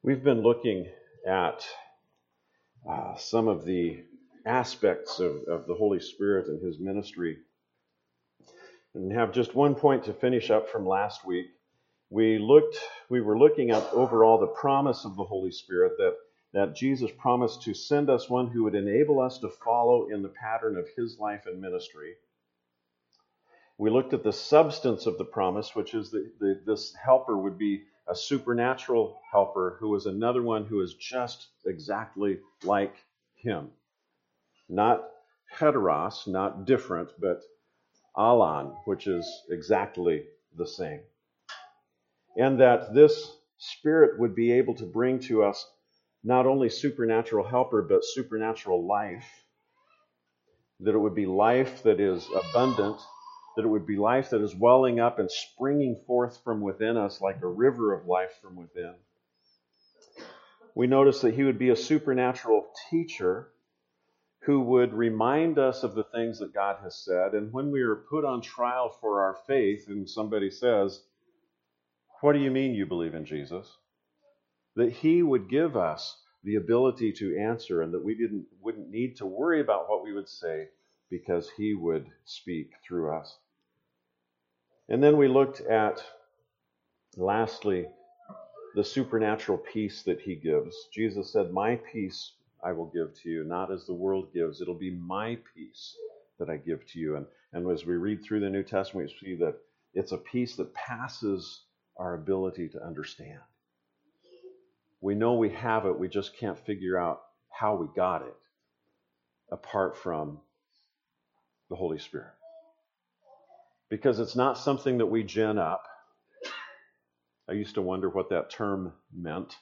We've been looking at some of the aspects of the Holy Spirit and His ministry, and have just one point to finish up from last week. We were looking at overall the promise of the Holy Spirit, that Jesus promised to send us one who would enable us to follow in the pattern of His life and ministry. We looked at the substance of the promise, which is that this helper would be a supernatural helper who is another one who is just exactly like Him. Not heteros, not different, but alon, which is exactly the same. And that this Spirit would be able to bring to us not only supernatural helper, but supernatural life. That it would be life that is abundant, that it would be life that is welling up and springing forth from within us like a river of life from within. We notice that He would be a supernatural teacher who would remind us of the things that God has said. And when we are put on trial for our faith and somebody says, "What do you mean you believe in Jesus?" that He would give us the ability to answer, and that we wouldn't need to worry about what we would say, because He would speak through us. And then we looked at, lastly, the supernatural peace that He gives. Jesus said, "My peace I will give to you, not as the world gives. It'll be my peace that I give to you." And as we read through the New Testament, we see that it's a peace that passes our ability to understand. We know we have it, we just can't figure out how we got it apart from the Holy Spirit. Because it's not something that we gin up. I used to wonder what that term meant.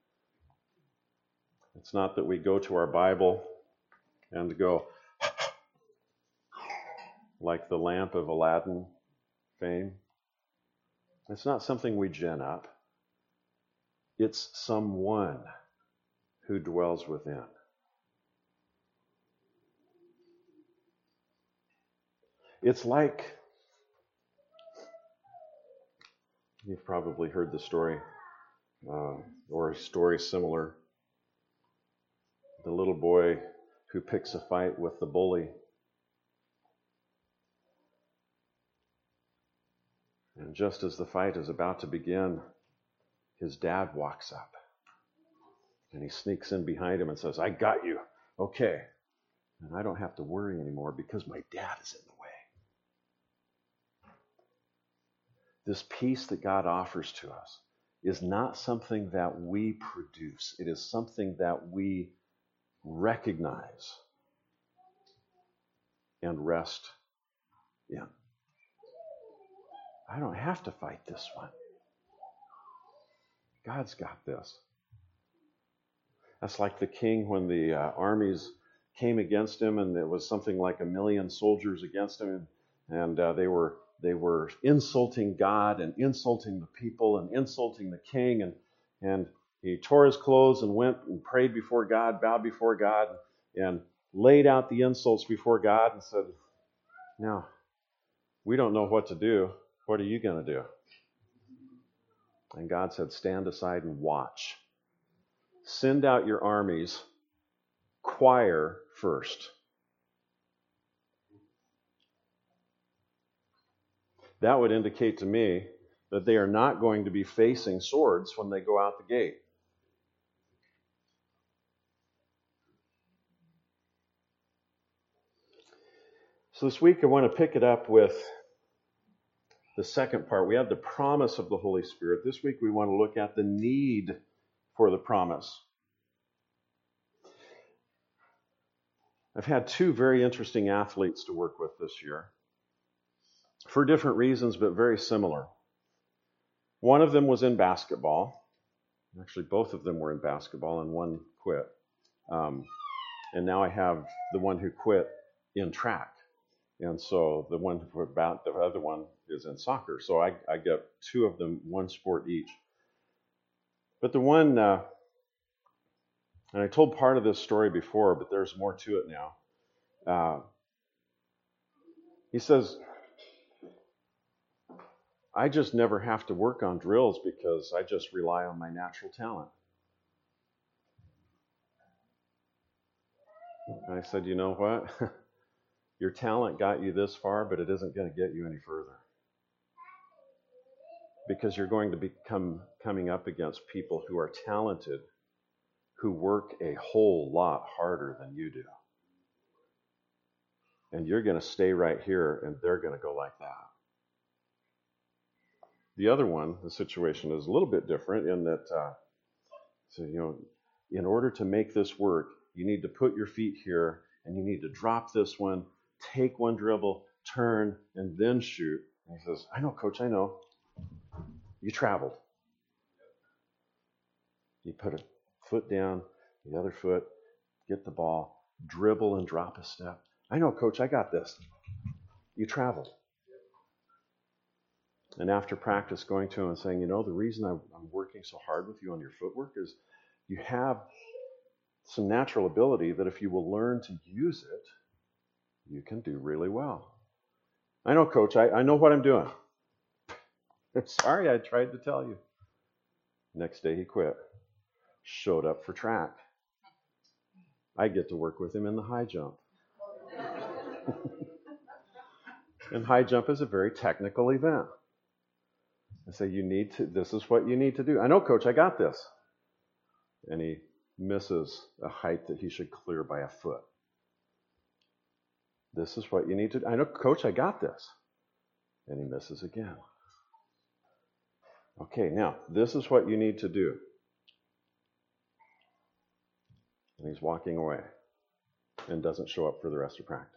It's not that we go to our Bible and go, like the lamp of Aladdin fame. It's not something we gin up. It's someone who dwells within. It's like, you've probably heard the story, or a story similar. The little boy who picks a fight with the bully. And just as the fight is about to begin, his dad walks up. And he sneaks in behind him and says, "I got you. Okay. And I don't have to worry anymore because my dad is in the way." This peace that God offers to us is not something that we produce. It is something that we recognize and rest in. I don't have to fight this one. God's got this. That's like the king when the armies came against him, and there was something like 1 million soldiers against him, and they were insulting God and insulting the people and insulting the king, and he tore his clothes and went and prayed before God, bowed before God, and laid out the insults before God and said, "Now, we don't know what to do. What are you going to do?" And God said, "Stand aside and watch. Send out your armies, choir first." That would indicate to me that they are not going to be facing swords when they go out the gate. So this week I want to pick it up with the second part. We have the promise of the Holy Spirit. This week we want to look at the need for the promise. I've had two very interesting athletes to work with this year, for different reasons, but very similar. One of them was in basketball. Actually, both of them were in basketball, and one quit. And now I have the one who quit in track. And so the other one is in soccer. So I get two of them, one sport each. But the one, and I told part of this story before, but there's more to it now. He says, "I just never have to work on drills because I just rely on my natural talent." And I said, you know what? Your talent got you this far, but it isn't going to get you any further. Because you're going to become coming up against people who are talented, who work a whole lot harder than you do. And you're going to stay right here, and they're going to go like that. The other one, the situation is a little bit different in that, in order to make this work, you need to put your feet here, and you need to drop this one, take one dribble, turn, and then shoot. And he says, I know, Coach, I know. You traveled. You put a foot down, the other foot, get the ball, dribble and drop a step. I know, Coach, I got this. You traveled. And after practice, going to him and saying, the reason I'm working so hard with you on your footwork is you have some natural ability that if you will learn to use it, you can do really well. I know, Coach, I know what I'm doing. Sorry, I tried to tell you. Next day he quit. Showed up for track. I get to work with him in the high jump. And high jump is a very technical event. I say, this is what you need to do. I know, Coach, I got this. And he misses a height that he should clear by a foot. This is what you need to do. I know, Coach, I got this. And he misses again. Okay, now, this is what you need to do. And he's walking away and doesn't show up for the rest of practice.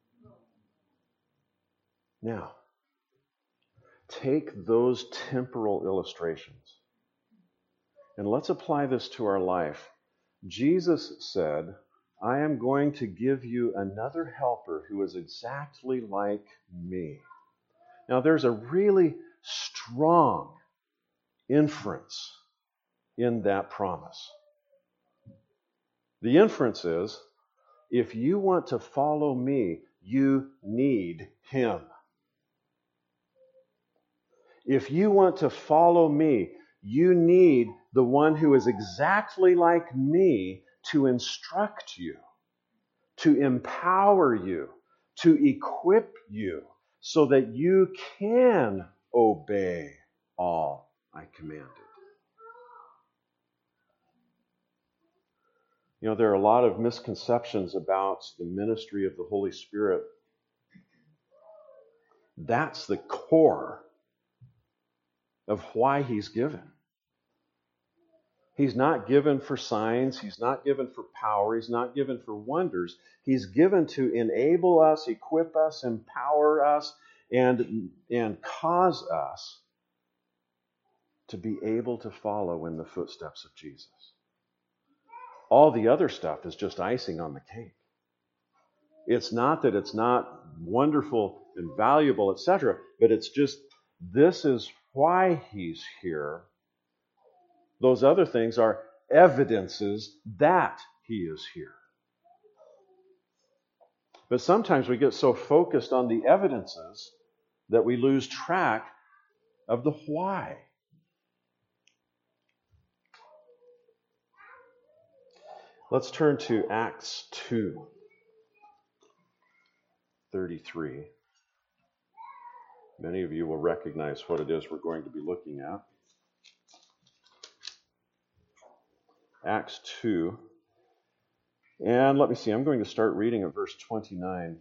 Now, take those temporal illustrations and let's apply this to our life. Jesus said, I am going to give you another helper who is exactly like me. Now, there's a really strong inference in that promise. The inference is, if you want to follow me, you need him. If you want to follow me, you need the one who is exactly like me to instruct you, to empower you, to equip you, so that you can obey all I commanded. There are a lot of misconceptions about the ministry of the Holy Spirit. That's the core of why he's given. He's not given for signs. He's not given for power. He's not given for wonders. He's given to enable us, equip us, empower us, and cause us to be able to follow in the footsteps of Jesus. All the other stuff is just icing on the cake. It's not that it's not wonderful and valuable, etc., but it's just, this is why he's here. Those other things are evidences that he is here. But sometimes we get so focused on the evidences that we lose track of the why. Let's turn to Acts 2:33. Many of you will recognize what it is we're going to be looking at. Acts 2. And let me see, I'm going to start reading at verse 29.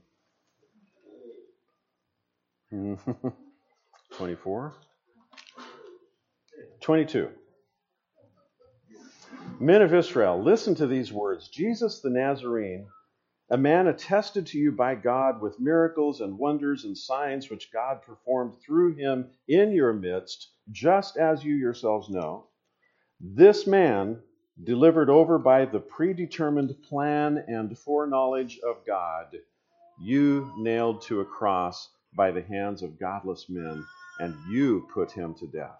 24? 22. Men of Israel, listen to these words. Jesus the Nazarene, a man attested to you by God with miracles and wonders and signs which God performed through him in your midst, just as you yourselves know. This man, delivered over by the predetermined plan and foreknowledge of God, you nailed to a cross by the hands of godless men, and you put him to death.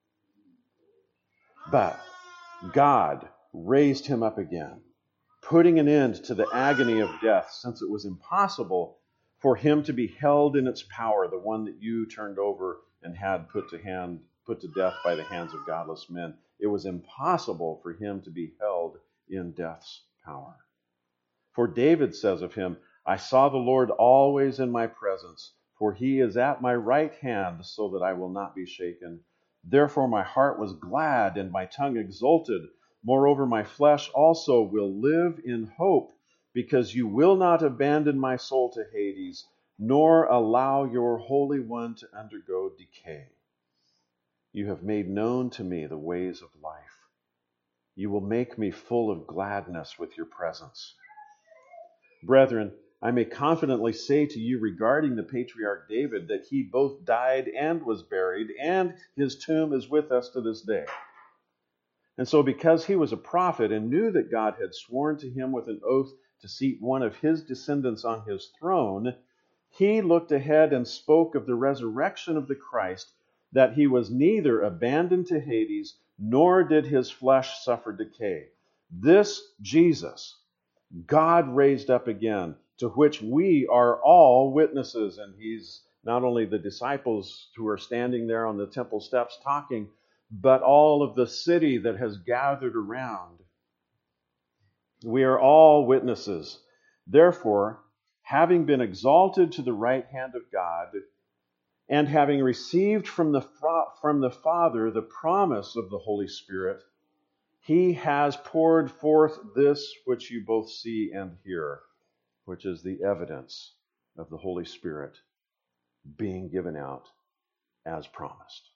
But God raised him up again, putting an end to the agony of death, since it was impossible for him to be held in its power, the one that you turned over and had put to death by the hands of godless men. It was impossible for him to be held in death's power. For David says of him, I saw the Lord always in my presence, for he is at my right hand, so that I will not be shaken. Therefore my heart was glad and my tongue exulted. Moreover, my flesh also will live in hope, because you will not abandon my soul to Hades, nor allow your Holy One to undergo decay. You have made known to me the ways of life. You will make me full of gladness with your presence. Brethren, I may confidently say to you regarding the patriarch David that he both died and was buried, and his tomb is with us to this day. And so because he was a prophet and knew that God had sworn to him with an oath to seat one of his descendants on his throne, he looked ahead and spoke of the resurrection of the Christ, that he was neither abandoned to Hades, nor did his flesh suffer decay. This Jesus God raised up again, to which we are all witnesses. And he's not only the disciples who are standing there on the temple steps talking, but all of the city that has gathered around. We are all witnesses. Therefore, having been exalted to the right hand of God, and having received from the Father the promise of the Holy Spirit, he has poured forth this which you both see and hear, which is the evidence of the Holy Spirit being given out as promised.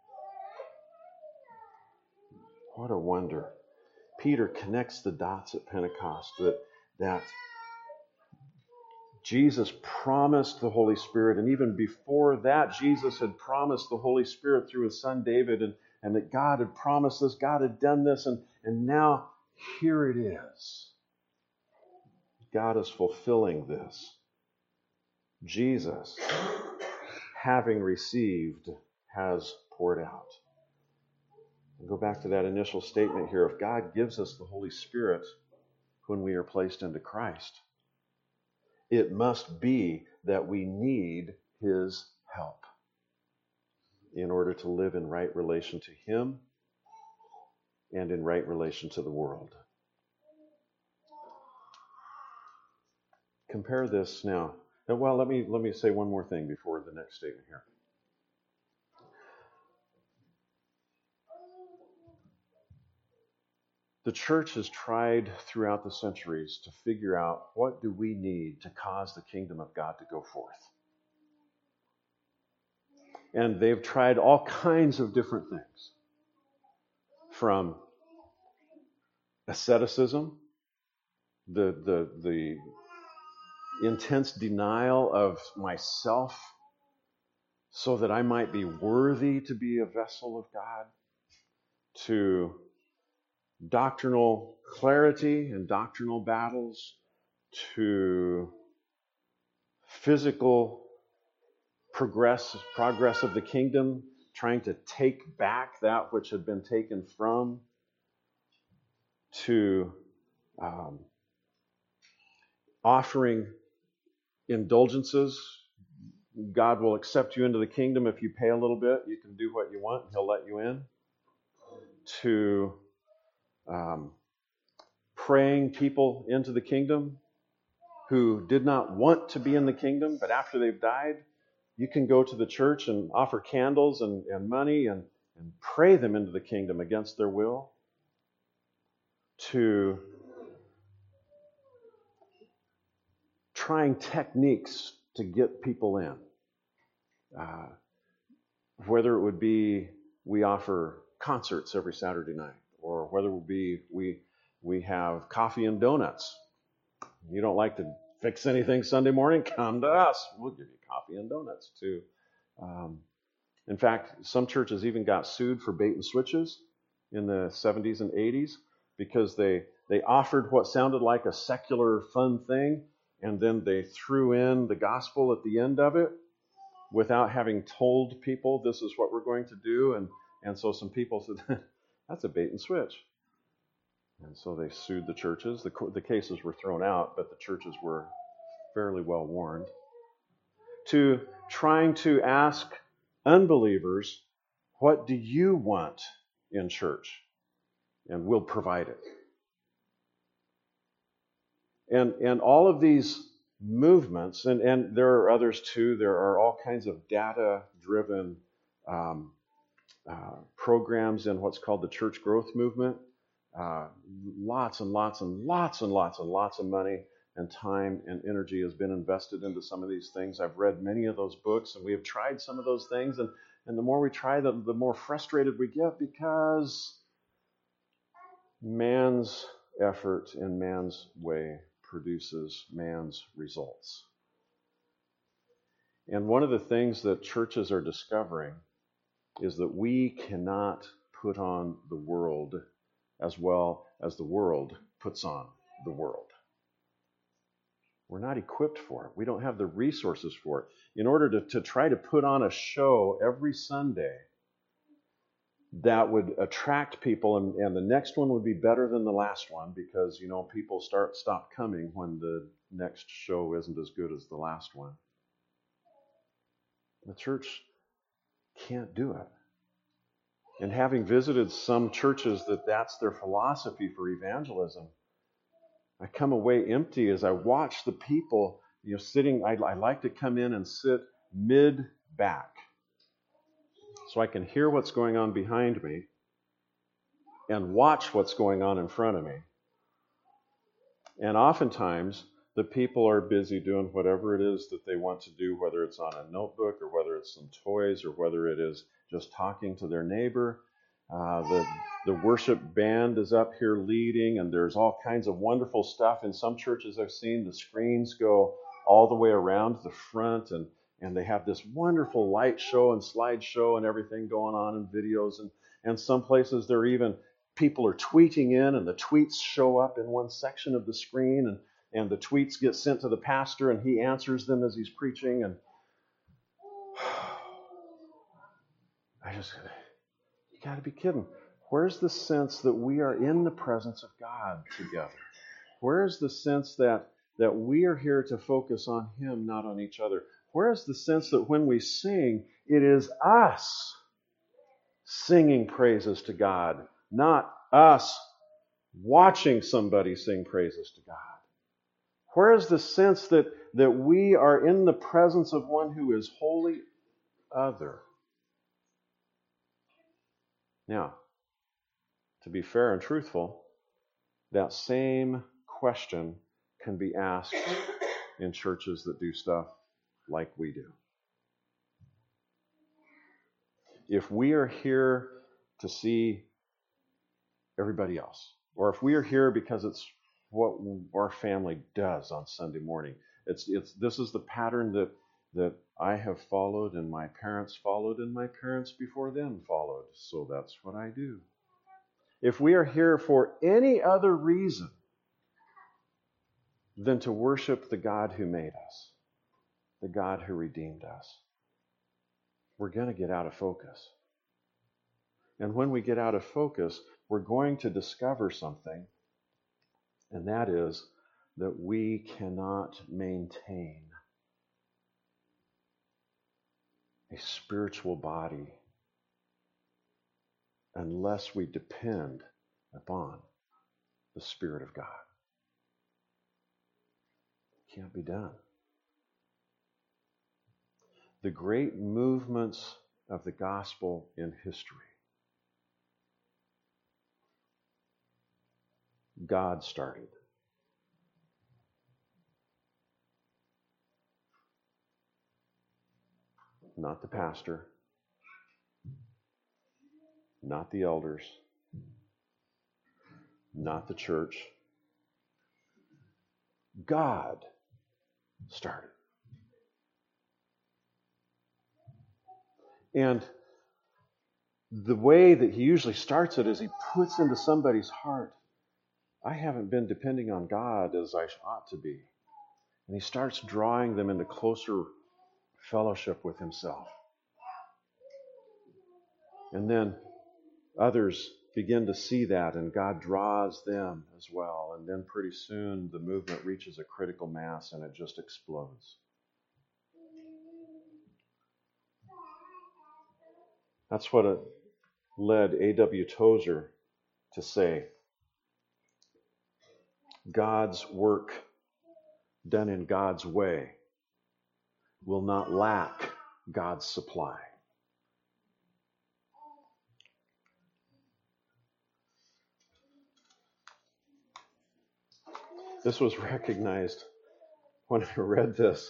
What a wonder. Peter connects the dots at Pentecost that Jesus promised the Holy Spirit, and even before that, Jesus had promised the Holy Spirit through his son David, and that God had promised this, God had done this, and now here it is. God is fulfilling this. Jesus, having received, has poured out. And go back to that initial statement here. If God gives us the Holy Spirit when we are placed into Christ, it must be that we need his help in order to live in right relation to him and in right relation to the world. Compare this now. Well, let me say one more thing before the next statement here. The church has tried throughout the centuries to figure out what do we need to cause the kingdom of God to go forth. And they've tried all kinds of different things. From asceticism, the intense denial of myself so that I might be worthy to be a vessel of God, to doctrinal clarity and doctrinal battles, to physical progress of the kingdom, trying to take back that which had been taken from, to offering indulgences. God will accept you into the kingdom if you pay a little bit. You can do what you want, and he'll let you in. To praying people into the kingdom who did not want to be in the kingdom, but after they've died, you can go to the church and offer candles and money and pray them into the kingdom against their will. To trying techniques to get people in. Whether it would be we offer concerts every Saturday night, or whether it would be we have coffee and donuts. You don't like to fix anything Sunday morning? Come to us. We'll give you coffee and donuts too. In fact, some churches even got sued for bait and switches in the 70s and 80s because they offered what sounded like a secular fun thing, and then they threw in the gospel at the end of it without having told people this is what we're going to do. And so some people said, that's a bait and switch. And so they sued the churches. The cases were thrown out, but the churches were fairly well warned. To trying to ask unbelievers, what do you want in church? And we'll provide it. And all of these movements, and there are others too, there are all kinds of data-driven programs in what's called the church growth movement. Lots and lots and lots and lots and lots of money and time and energy has been invested into some of these things. I've read many of those books, and we have tried some of those things, and the more we try them, the more frustrated we get, because man's effort in man's way produces man's results. And one of the things that churches are discovering is that we cannot put on the world as well as the world puts on the world. We're not equipped for it. We don't have the resources for it. In order to try to put on a show every Sunday that would attract people, and the next one would be better than the last one, because people stop coming when the next show isn't as good as the last one. The church can't do it. And having visited some churches that's their philosophy for evangelism, I come away empty as I watch the people sitting. I like to come in and sit mid-back so I can hear what's going on behind me and watch what's going on in front of me. And oftentimes, the people are busy doing whatever it is that they want to do, whether it's on a notebook or whether it's some toys or whether it is just talking to their neighbor. The worship band is up here leading, and there's all kinds of wonderful stuff. In some churches I've seen, the screens go all the way around the front, and they have this wonderful light show and slideshow and everything going on, and videos. And some places people are tweeting in, and the tweets show up in one section of the screen, and the tweets get sent to the pastor, and he answers them as he's preaching. And you got to be kidding. Where's the sense that we are in the presence of God together? Where's the sense that we are here to focus on Him, not on each other? Where's the sense that when we sing, it is us singing praises to God, not us watching somebody sing praises to God? Where is the sense that we are in the presence of one who is wholly other? Now, to be fair and truthful, that same question can be asked in churches that do stuff like we do. If we are here to see everybody else, or if we are here because it's what our family does on Sunday morning, this is the pattern that I have followed, and my parents followed, and my parents before them followed, so that's what I do. If we are here for any other reason than to worship the God who made us, the God who redeemed us, we're going to get out of focus. And when we get out of focus, we're going to discover something, and that is that we cannot maintain a spiritual body unless we depend upon the Spirit of God. It can't be done. The great movements of the gospel in history, God started. Not the pastor, not the elders, not the church. God started. And the way that He usually starts it is He puts into somebody's heart, I haven't been depending on God as I ought to be. And He starts drawing them into closer fellowship with Himself. And then others begin to see that, and God draws them as well. And then pretty soon the movement reaches a critical mass and it just explodes. That's what it led A.W. Tozer to say, God's work done in God's way, will not lack God's supply. This was recognized when I read this.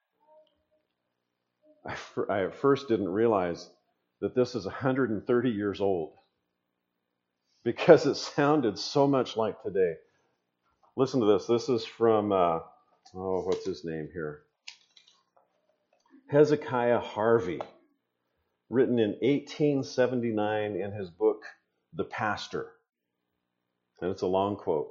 I at first didn't realize that this is 130 years old because it sounded so much like today. Listen to this. This is from, what's his name here? Hezekiah Harvey, written in 1879 in his book, The Pastor. And it's a long quote.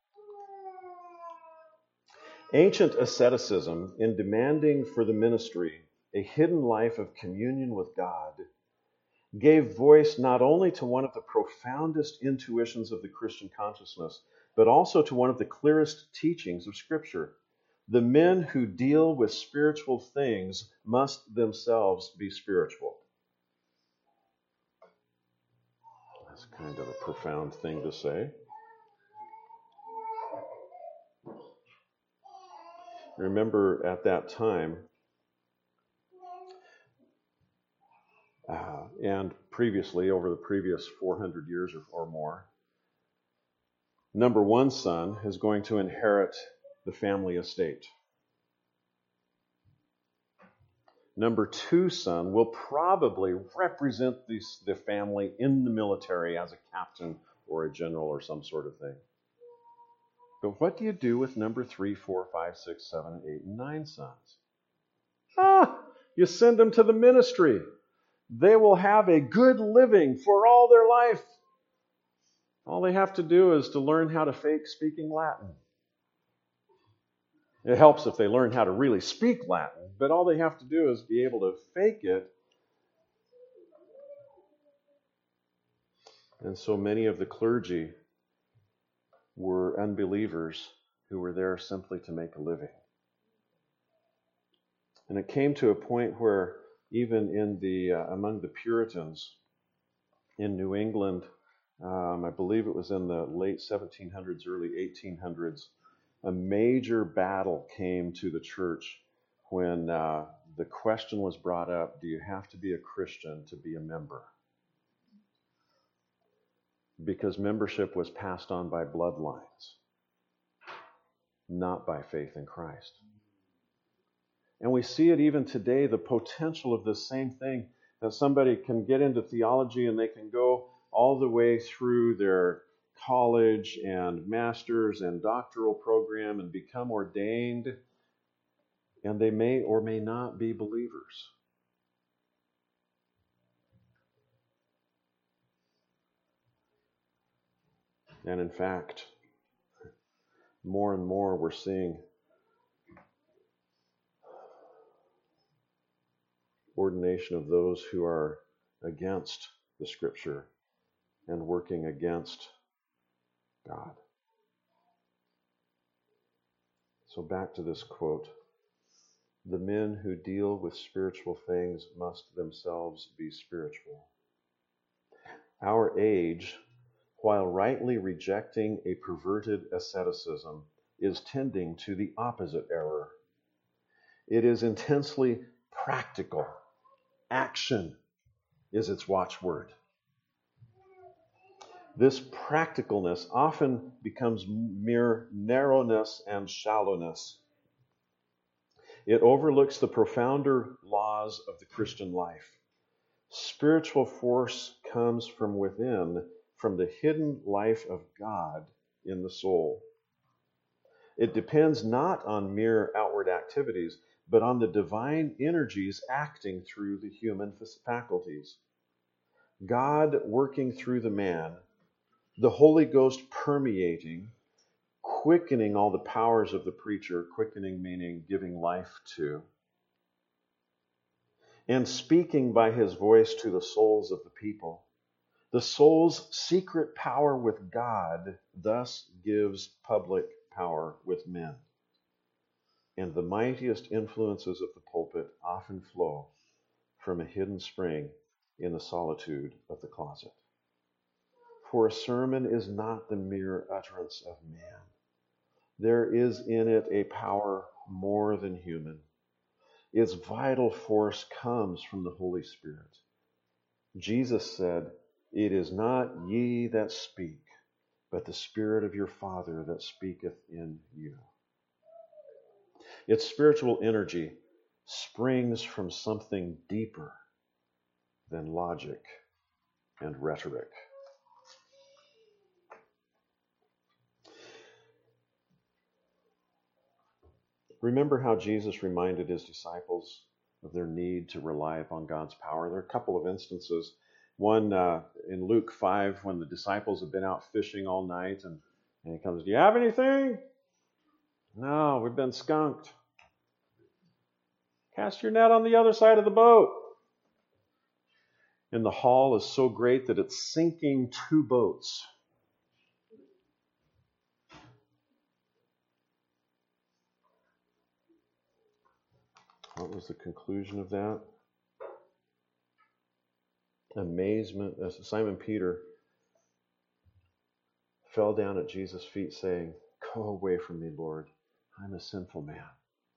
Ancient asceticism, in demanding for the ministry a hidden life of communion with God, gave voice not only to one of the profoundest intuitions of the Christian consciousness, but also to one of the clearest teachings of Scripture. The men who deal with spiritual things must themselves be spiritual. That's kind of a profound thing to say. Remember at that time, and previously, over the previous 400 years or more, number one son is going to inherit the family estate. Number two son will probably represent the family in the military as a captain or a general or some sort of thing. But what do you do with number 3, 4, 5, 6, 7, 8, and 9 sons? You send them to the ministry. They will have a good living for all their life. All they have to do is to learn how to fake speaking Latin. It helps if they learn how to really speak Latin, but all they have to do is be able to fake it. And so many of the clergy were unbelievers who were there simply to make a living. And it came to a point where even in among the Puritans in New England, I believe it was in the late 1700s, early 1800s, a major battle came to the church when the question was brought up, do you have to be a Christian to be a member? Because membership was passed on by bloodlines, not by faith in Christ. And we see it even today, the potential of this same thing, that somebody can get into theology and they can go all the way through their college and master's and doctoral program and become ordained, and they may or may not be believers. And in fact, more and more we're seeing ordination of those who are against the Scripture and working against God. So back to this quote. The men who deal with spiritual things must themselves be spiritual. Our age, while rightly rejecting a perverted asceticism, is tending to the opposite error. It is intensely practical. Action is its watchword. This practicalness often becomes mere narrowness and shallowness. It overlooks the profounder laws of the Christian life. Spiritual force comes from within, from the hidden life of God in the soul. It depends not on mere outward activities, but on the divine energies acting through the human faculties. God working through the man, the Holy Ghost permeating, quickening all the powers of the preacher, quickening meaning giving life to, and speaking by his voice to the souls of the people. The soul's secret power with God thus gives public power with men. And the mightiest influences of the pulpit often flow from a hidden spring in the solitude of the closet. For a sermon is not the mere utterance of man, There is in it a power more than human. Its vital force comes from the Holy Spirit. Jesus said, "It is not ye that speak, but the Spirit of your Father that speaketh in you." Its spiritual energy springs from something deeper than logic and rhetoric. Remember how Jesus reminded his disciples of their need to rely upon God's power. There are a couple of instances. One in Luke 5, when the disciples have been out fishing all night, and he comes, "Do you have anything?" "No, we've been skunked." "Cast your net on the other side of the boat." And the haul is so great that it's sinking 2 boats. What was the conclusion of that? Amazement. Simon Peter fell down at Jesus' feet saying, "Go away from me, Lord. I'm a sinful man."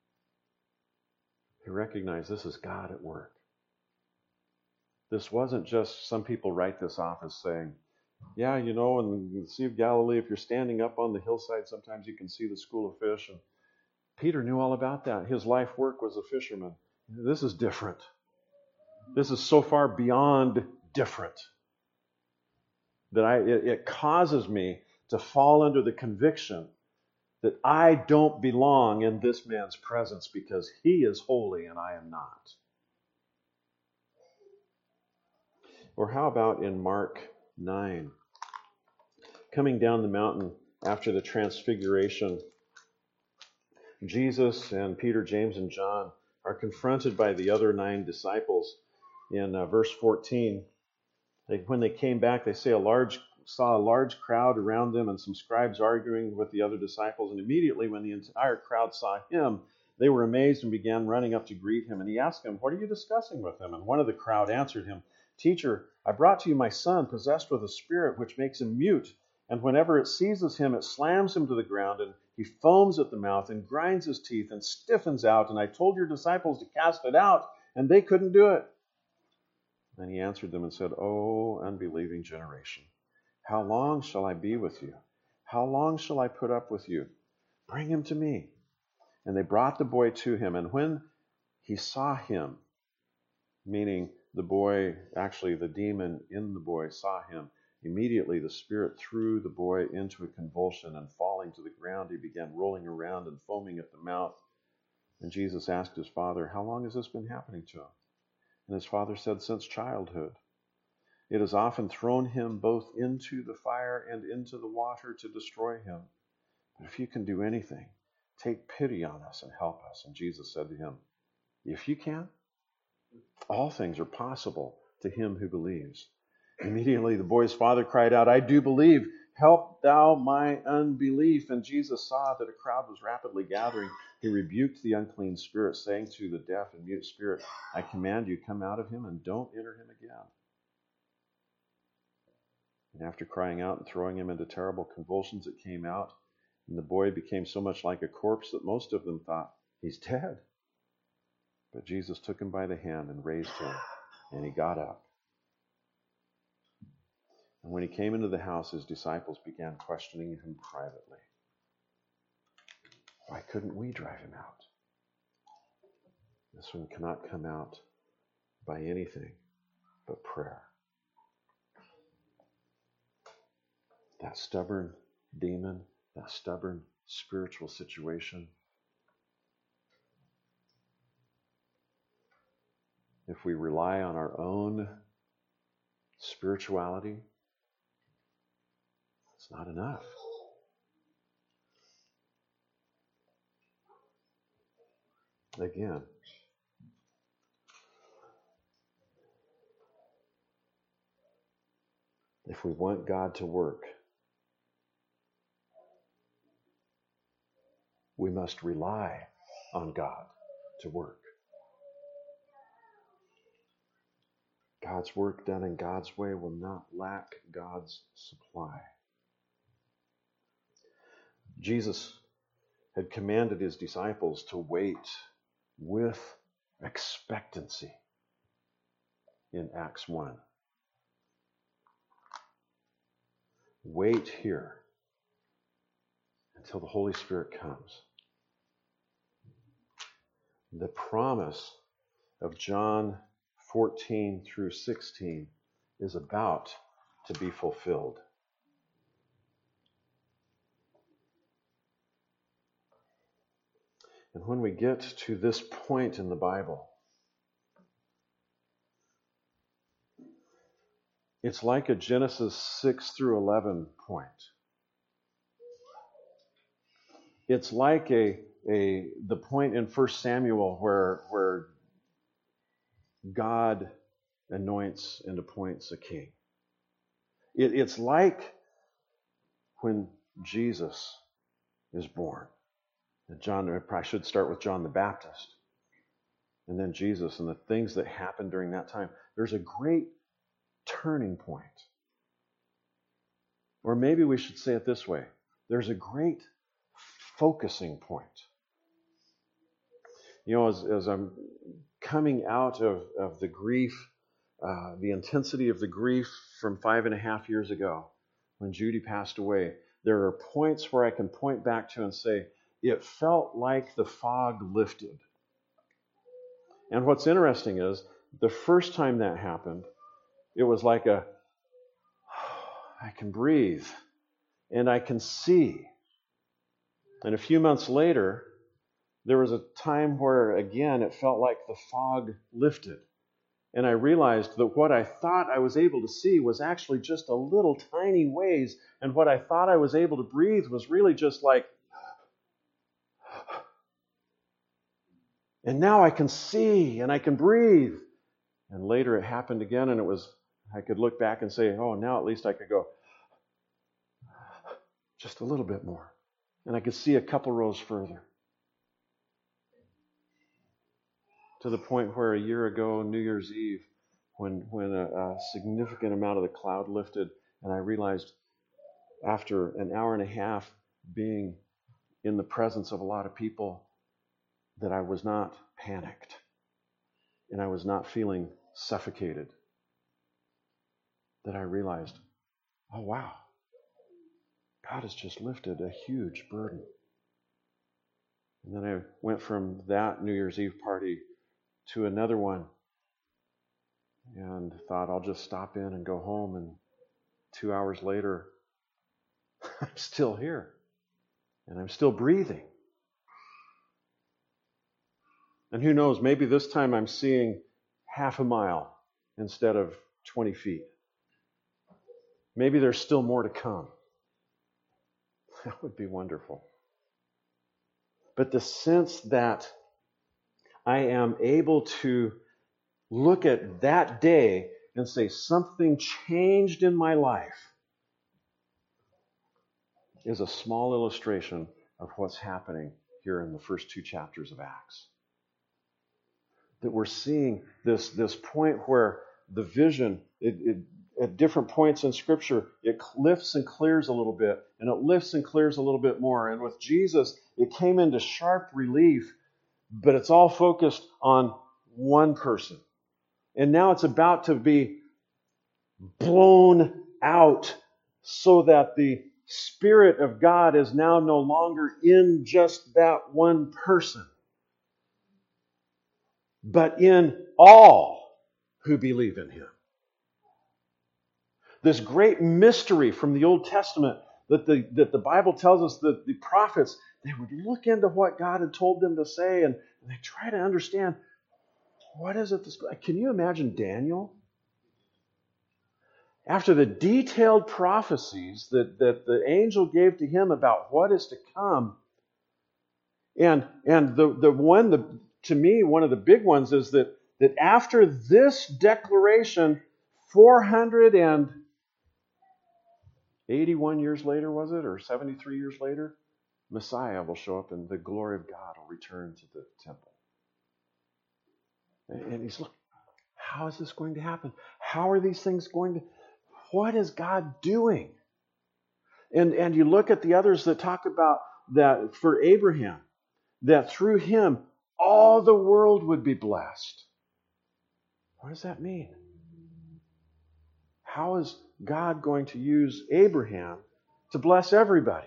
He recognized this is God at work. This wasn't just, some people write this off as saying, "Yeah, in the Sea of Galilee, if you're standing up on the hillside, sometimes you can see the school of fish." And Peter knew all about that. His life work was a fisherman. This is different. This is so far beyond different that it causes me to fall under the conviction that I don't belong in this man's presence because he is holy and I am not. Or how about in Mark 9? Coming down the mountain after the transfiguration, Jesus and Peter, James, and John are confronted by the other 9 disciples. In verse 14, when they came back, they say saw a large crowd around them and some scribes arguing with the other disciples. And immediately when the entire crowd saw him, they were amazed and began running up to greet him. And he asked them, "What are you discussing with him?" And one of the crowd answered him, "Teacher, I brought to you my son, possessed with a spirit which makes him mute. And whenever it seizes him, it slams him to the ground, and he foams at the mouth and grinds his teeth and stiffens out. And I told your disciples to cast it out, and they couldn't do it." Then he answered them and said, "O unbelieving generation, how long shall I be with you? How long shall I put up with you? Bring him to me." And they brought the boy to him. And when he saw him, meaning the boy, actually the demon in the boy saw him, immediately the spirit threw the boy into a convulsion, and falling to the ground, he began rolling around and foaming at the mouth. And Jesus asked his father, "How long has this been happening to him?" And his father said, "Since childhood. It has often thrown him both into the fire and into the water to destroy him. But if you can do anything, take pity on us and help us." And Jesus said to him, "If you can, all things are possible to him who believes." Immediately the boy's father cried out, "I do believe. Help thou my unbelief." And Jesus saw that a crowd was rapidly gathering. He rebuked the unclean spirit, saying to the deaf and mute spirit, "I command you, come out of him and don't enter him again." And after crying out and throwing him into terrible convulsions, it came out, and the boy became so much like a corpse that most of them thought, "He's dead." But Jesus took him by the hand and raised him, and he got up. And when he came into the house, his disciples began questioning him privately. "Why couldn't we drive him out?" This one cannot come out by anything but prayer. That stubborn demon, that stubborn spiritual situation, if we rely on our own spirituality, it's not enough. Again, if we want God to work, we must rely on God to work. God's work done in God's way will not lack God's supply. Jesus had commanded his disciples to wait with expectancy in Acts 1. Wait here until the Holy Spirit comes. The promise of John 14 through 16 is about to be fulfilled. And when we get to this point in the Bible, it's like a Genesis 6 through 11 point. It's like the point in 1 Samuel where God anoints and appoints a king. It's like when Jesus is born. I should start with John the Baptist. And then Jesus and the things that happened during that time. There's a great turning point. Or maybe we should say it this way. There's a great focusing point. You know, as I'm coming out of the grief, the intensity of the grief from 5.5 years ago when Judy passed away, there are points where I can point back to and say, it felt like the fog lifted. And what's interesting is, the first time that happened, it was like I can breathe and I can see. And a few months later, there was a time where, again, it felt like the fog lifted. And I realized that what I thought I was able to see was actually just a little tiny ways. And what I thought I was able to breathe was really just like, and now I can see and I can breathe. And later it happened again, and I could look back and say, oh, now at least I could go just a little bit more. And I could see a couple rows further. To the point where a year ago, New Year's Eve, when a significant amount of the cloud lifted, and I realized after an hour and a half being in the presence of a lot of people that I was not panicked and I was not feeling suffocated. That I realized, oh wow, God has just lifted a huge burden. And then I went from that New Year's Eve party to another one and thought I'll just stop in and go home, and 2 hours later I'm still here and I'm still breathing. And who knows, maybe this time I'm seeing half a mile instead of 20 feet. Maybe there's still more to come. That would be wonderful. But the sense that I am able to look at that day and say something changed in my life is a small illustration of what's happening here in the first 2 chapters of Acts. That we're seeing this point where the vision, at different points in Scripture, it lifts and clears a little bit, and it lifts and clears a little bit more. And with Jesus, it came into sharp relief, but it's all focused on one person. And now it's about to be blown out so that the Spirit of God is now no longer in just that one person, but in all who believe in Him. This great mystery from the Old Testament that the Bible tells us that the prophets, they would look into what God had told them to say, and they try to understand, what is it? Can you imagine Daniel? After the detailed prophecies that the angel gave to him about what is to come, and the one, to me, one of the big ones is that after this declaration, 481 years later, was it? Or 73 years later? Messiah will show up and the glory of God will return to the temple. And he's, look, how is this going to happen? How are these things going to... What is God doing? And you look at the others that talk about that for Abraham, that through him all the world would be blessed. What does that mean? How is God going to use Abraham to bless everybody?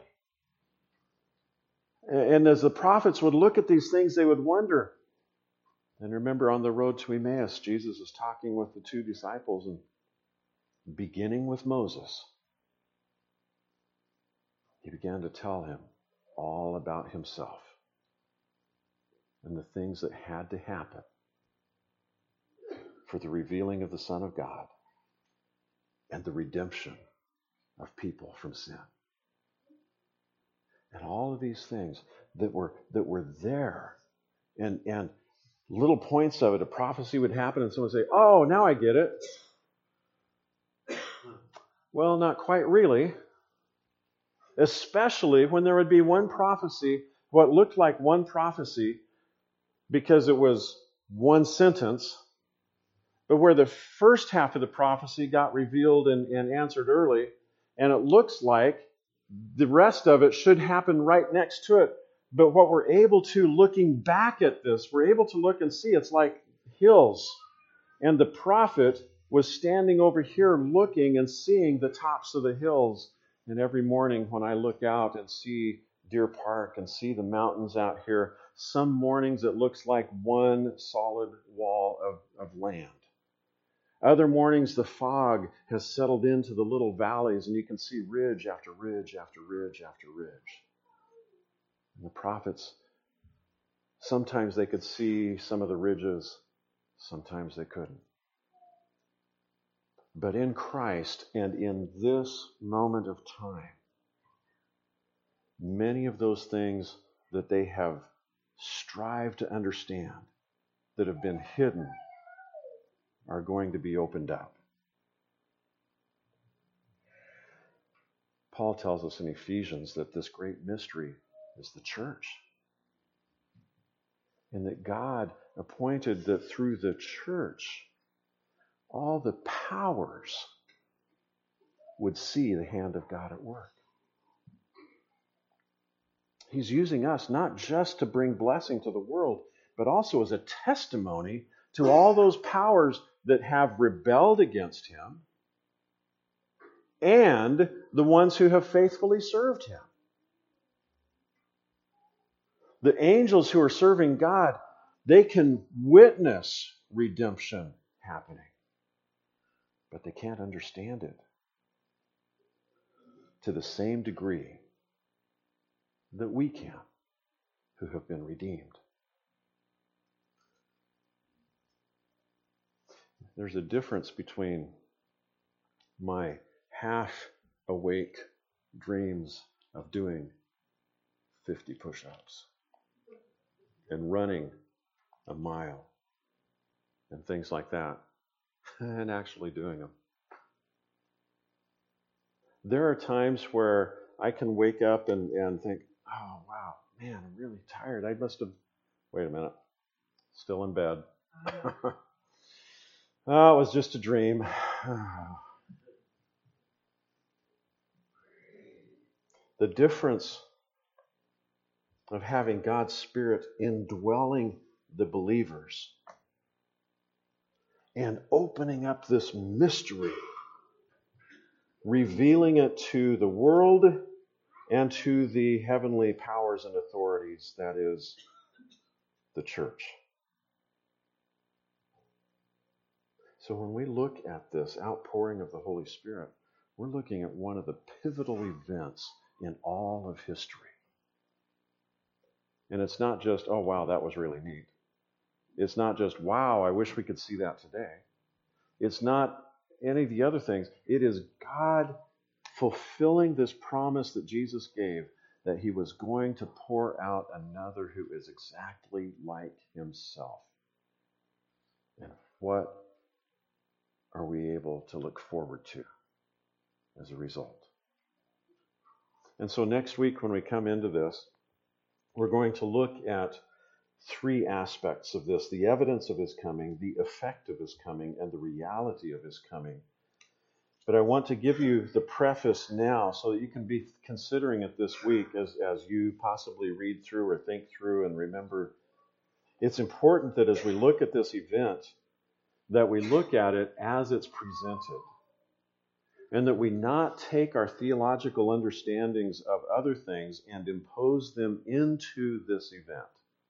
And as the prophets would look at these things, they would wonder. And remember, on the road to Emmaus, Jesus is talking with the two disciples, and beginning with Moses, he began to tell him all about himself and the things that had to happen for the revealing of the Son of God and the redemption of people from sin. And all of these things that were there, and little points of it, a prophecy would happen and someone would say, "Oh, now I get it." Well, not quite really. Especially when there would be one prophecy, what looked like one prophecy because it was one sentence, but where the first half of the prophecy got revealed and answered early, and it looks like the rest of it should happen right next to it. But what we're able to, looking back at this, we're able to look and see it's like hills. And the prophet was standing over here looking and seeing the tops of the hills. And every morning when I look out and see Deer Park and see the mountains out here, some mornings it looks like one solid wall of land. Other mornings the fog has settled into the little valleys and you can see ridge after ridge after ridge after ridge. And the prophets, sometimes they could see some of the ridges, sometimes they couldn't. But in Christ and in this moment of time, many of those things that they have strived to understand, that have been hidden, are going to be opened up. Paul tells us in Ephesians that this great mystery is the church. And that God appointed that through the church, all the powers would see the hand of God at work. He's using us not just to bring blessing to the world, but also as a testimony to all those powers that have rebelled against him and the ones who have faithfully served him. The angels who are serving God, they can witness redemption happening, but they can't understand it to the same degree that we can, who have been redeemed. There's a difference between my half-awake dreams of doing 50 push-ups and running a mile and things like that, and actually doing them. There are times where I can wake up and think, "Oh, wow, man, I'm really tired. I must have..." Wait a minute. Still in bed. Oh, it was just a dream. The difference of having God's Spirit indwelling the believers and opening up this mystery, revealing it to the world and to the heavenly powers and authorities, that is, the church. So when we look at this outpouring of the Holy Spirit, we're looking at one of the pivotal events in all of history. And it's not just, "Oh, wow, that was really neat." It's not just, "Wow, I wish we could see that today." It's not any of the other things. It is God fulfilling this promise that Jesus gave, that he was going to pour out another who is exactly like himself. And what are we able to look forward to as a result? And so next week when we come into this, we're going to look at three aspects of this: the evidence of his coming, the effect of his coming, and the reality of his coming. But I want to give you the preface now so that you can be considering it this week as you possibly read through or think through and remember. It's important that as we look at this event, that we look at it as it's presented, and that we not take our theological understandings of other things and impose them into this event.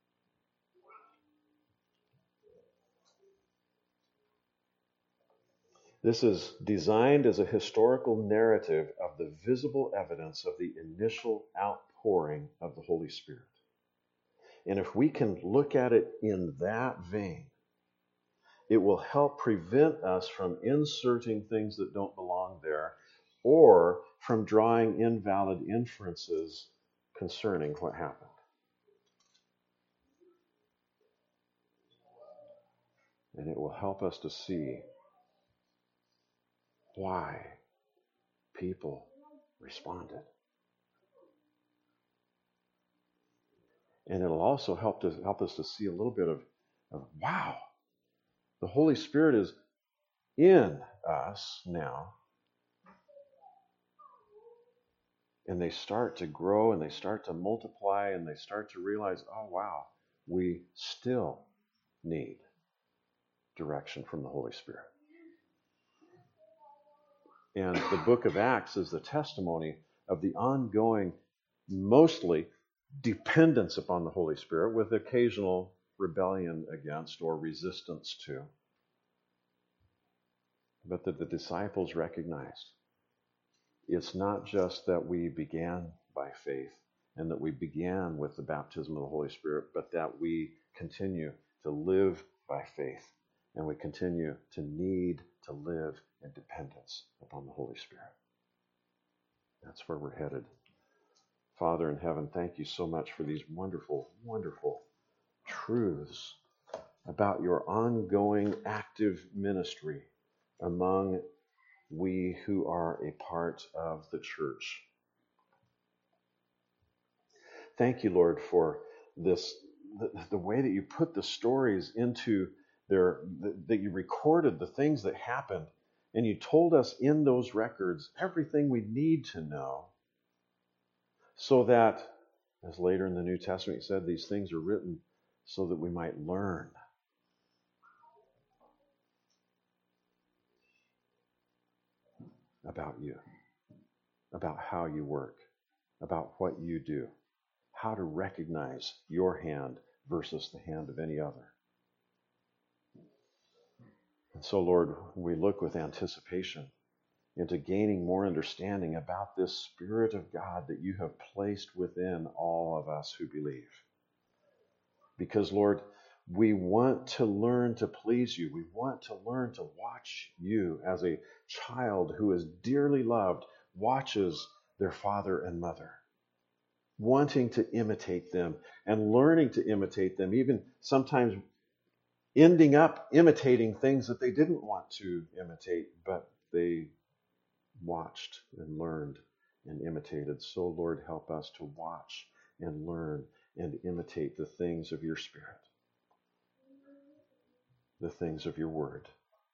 This is designed as a historical narrative of the visible evidence of the initial outpouring of the Holy Spirit. And if we can look at it in that vein, it will help prevent us from inserting things that don't belong there or from drawing invalid inferences concerning what happened. And it will help us to see why people responded. And it'll also help us to see a little bit of wow, the Holy Spirit is in us now. And they start to grow and they start to multiply and they start to realize, oh wow, we still need direction from the Holy Spirit. And the book of Acts is the testimony of the ongoing, mostly dependence upon the Holy Spirit with occasional rebellion against or resistance to. But that the disciples recognized it's not just that we began by faith and that we began with the baptism of the Holy Spirit, but that we continue to live by faith and we continue to need to live in dependence upon the Holy Spirit. That's where we're headed. Father in heaven, thank you so much for these wonderful, wonderful truths about your ongoing active ministry among we who are a part of the church. Thank you, Lord, for this, the way that you put the stories into that you recorded the things that happened, and you told us in those records everything we need to know, so that, as later in the New Testament you said, these things are written so that we might learn. About you, about how you work, about what you do, how to recognize your hand versus the hand of any other. And so, Lord, we look with anticipation into gaining more understanding about this Spirit of God that you have placed within all of us who believe. Because, Lord, we want to learn to please you. We want to learn to watch you as a child who is dearly loved watches their father and mother, wanting to imitate them and learning to imitate them, even sometimes ending up imitating things that they didn't want to imitate, but they watched and learned and imitated. So, Lord, help us to watch and learn and imitate the things of your Spirit, the things of your word.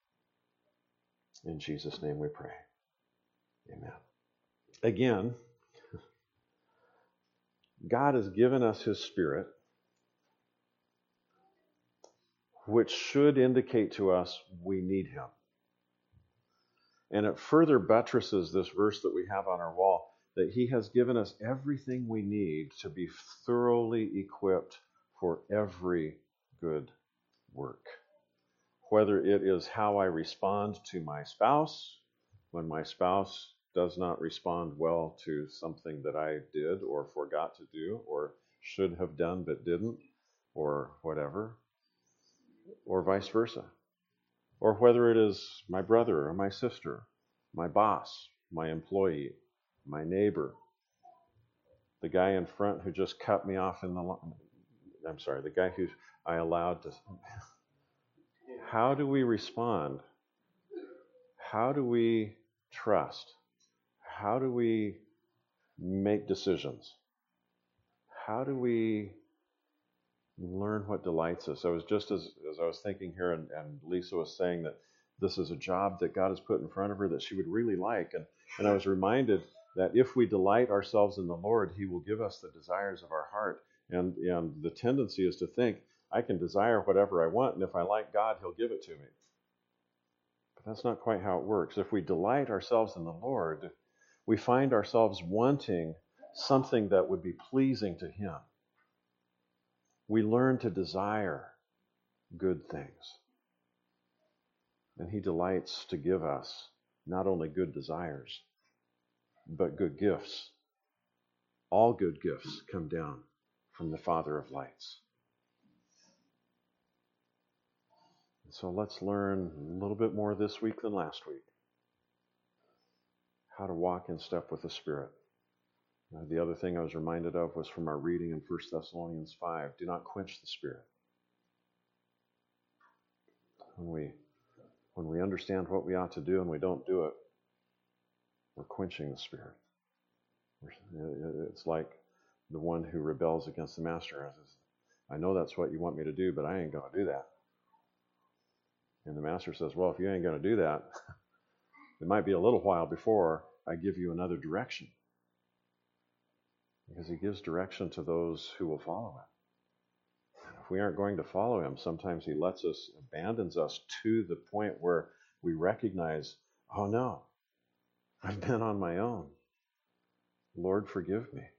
In Jesus' name we pray. Amen. Again, God has given us his Spirit, which should indicate to us we need him. And it further buttresses this verse that we have on our wall, that he has given us everything we need to be thoroughly equipped for every good work. Whether it is how I respond to my spouse when my spouse does not respond well to something that I did or forgot to do or should have done but didn't, or whatever, or vice versa. Or whether it is my brother or my sister, my boss, my employee, my neighbor, the guy in front who just cut me off in the line. I'm sorry, the guy who I allowed to. How do we respond? How do we trust? How do we make decisions? How do we learn what delights us? I was just as I was thinking here, and Lisa was saying that this is a job that God has put in front of her that she would really like. And I was reminded that if we delight ourselves in the Lord, He will give us the desires of our heart. And the tendency is to think, I can desire whatever I want, and if I like God, He'll give it to me. But that's not quite how it works. If we delight ourselves in the Lord, we find ourselves wanting something that would be pleasing to Him. We learn to desire good things. And He delights to give us not only good desires, but good gifts. All good gifts come down from the Father of lights. So let's learn a little bit more this week than last week. How to walk in step with the Spirit. The other thing I was reminded of was from our reading in 1 Thessalonians 5. Do not quench the Spirit. When we understand what we ought to do and we don't do it, we're quenching the Spirit. It's like the one who rebels against the master. I know that's what you want me to do, but I ain't going to do that. And the master says, well, if you ain't going to do that, it might be a little while before I give you another direction. Because He gives direction to those who will follow Him. If we aren't going to follow Him, sometimes He abandons us to the point where we recognize, oh no, I've been on my own. Lord, forgive me.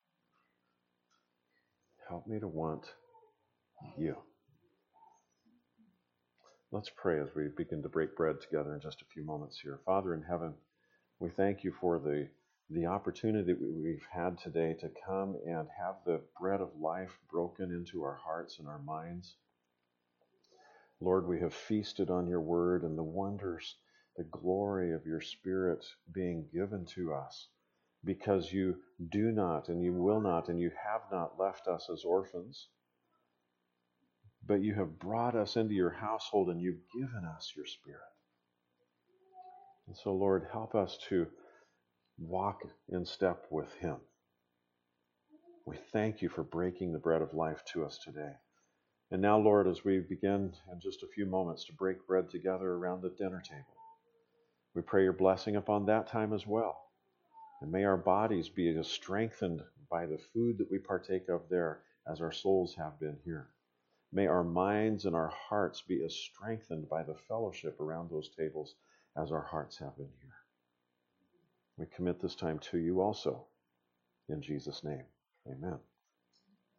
Help me to want You. Let's pray as we begin to break bread together in just a few moments here. Father in heaven, we thank You for the opportunity that we've had today to come and have the bread of life broken into our hearts and our minds. Lord, we have feasted on Your word and the wonders, the glory of Your Spirit being given to us, because You do not and You will not and You have not left us as orphans, but You have brought us into Your household and You've given us Your Spirit. And so, Lord, help us to walk in step with Him. We thank You for breaking the bread of life to us today. And now, Lord, as we begin in just a few moments to break bread together around the dinner table, we pray Your blessing upon that time as well. And may our bodies be as strengthened by the food that we partake of there as our souls have been here. May our minds and our hearts be as strengthened by the fellowship around those tables as our hearts have been here. We commit this time to You also. In Jesus' name, amen.